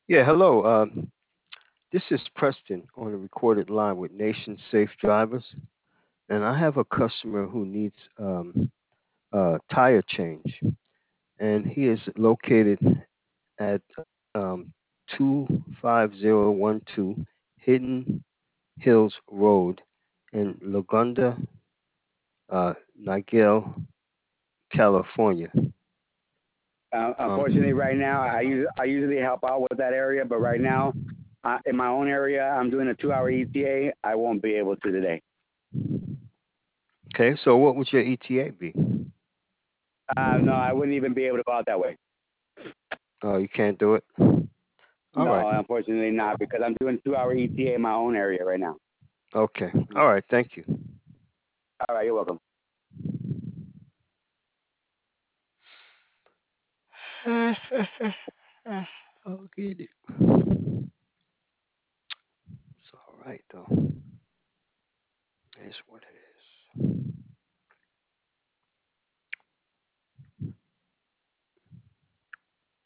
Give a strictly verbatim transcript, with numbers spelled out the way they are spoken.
Yeah, hello. Um, this is Preston on a recorded line with Nation Safe Drivers, and I have a customer who needs um, a tire change, and he is located at um, two five zero one two Hidden Hills Road in Laguna, uh, Niguel, California. Uh, unfortunately, right Um, now, I use I usually help out with that area, but right now, uh, in my own area, I'm doing a two-hour E T A. I won't be able to today. okay, so what would your E T A be? Uh, no, I wouldn't even be able to go out that way. Oh, you can't do it. All right. No, unfortunately not, because I'm doing two-hour E T A in my own area right now. Okay. All right. Thank you. All right, you're welcome. I'll get it. It's all right though. That's what it is.